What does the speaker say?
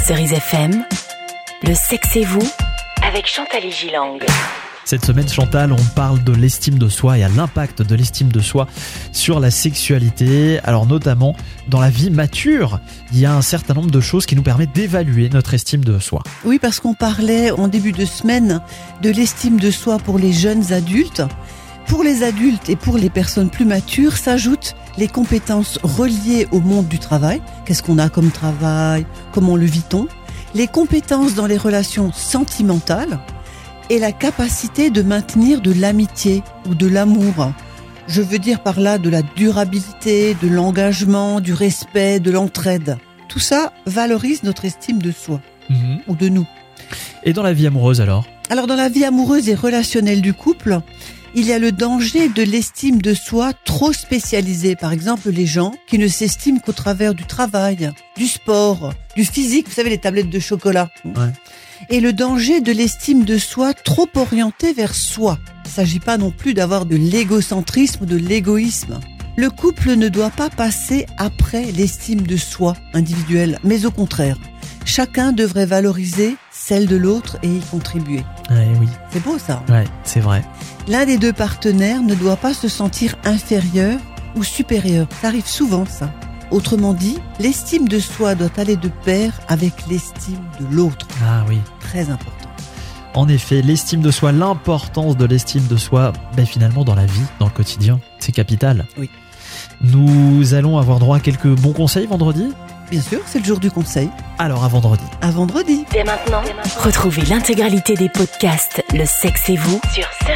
Cerise FM, le sexe et vous, avec Chantal et Gilang. Cette semaine, Chantal, on parle de l'estime de soi et à l'impact de l'estime de soi sur la sexualité. Alors notamment, dans la vie mature, il y a un certain nombre de choses qui nous permettent d'évaluer notre estime de soi. Oui, parce qu'on parlait en début de semaine de l'estime de soi pour les jeunes adultes. Pour les adultes et pour les personnes plus matures, s'ajoutent les compétences reliées au monde du travail. Qu'est-ce qu'on a comme travail? Comment le vit-on? Les compétences dans les relations sentimentales et la capacité de maintenir de l'amitié ou de l'amour. Je veux dire par là de la durabilité, de l'engagement, du respect, de l'entraide. Tout ça valorise notre estime de soi ou de nous. Et dans la vie amoureuse alors? Alors dans la vie amoureuse et relationnelle du couple, il y a le danger de l'estime de soi trop spécialisée. Par exemple, les gens qui ne s'estiment qu'au travers du travail, du sport, du physique, vous savez, les tablettes de chocolat. Ouais. Et le danger de l'estime de soi trop orientée vers soi. Il ne s'agit pas non plus d'avoir de l'égocentrisme ou de l'égoïsme. Le couple ne doit pas passer après l'estime de soi individuelle, mais au contraire. Chacun devrait valoriser celle de l'autre et y contribuer. Ouais, oui. C'est beau ça. Ouais, c'est vrai. L'un des deux partenaires ne doit pas se sentir inférieur ou supérieur. Ça arrive souvent ça. Autrement dit, l'estime de soi doit aller de pair avec l'estime de l'autre. Ah oui. Très important. En effet, l'estime de soi, l'importance de l'estime de soi, finalement dans la vie, dans le quotidien, c'est capital. Oui. Nous allons avoir droit à quelques bons conseils vendredi. Bien sûr, c'est le jour du conseil. Alors à vendredi. À vendredi. Dès maintenant, retrouvez l'intégralité des podcasts Le sexe et vous sur